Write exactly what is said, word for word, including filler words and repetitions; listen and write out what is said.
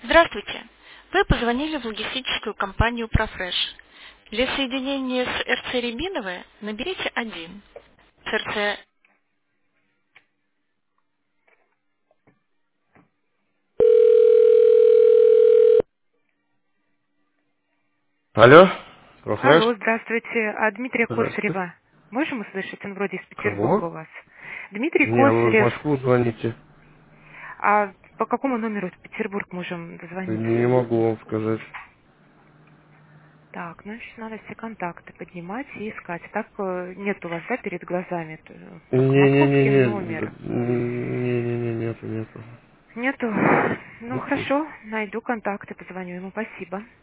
Здравствуйте. Вы позвонили в логистическую компанию «Профреш». Для соединения с эр цэ Рябиновой наберите один. С эр цэ... Алло, Профреш? Алло, здравствуйте. А Дмитрия Здравствуйте. Косарева можем услышать? Он вроде из Петербурга Кого? у вас. Дмитрий Не, вы в Косарев. Москву звоните. А по какому номеру в Петербург можем Не, дозвониться? не могу вам сказать. Так, значит, надо все контакты поднимать и искать. Так э, нет у вас, да, перед глазами? т- Только московский Не-не-не-не, номер. не-не-не, нету, нету. Нету. Ну, М-м. хорошо, найду контакты, позвоню ему. Спасибо.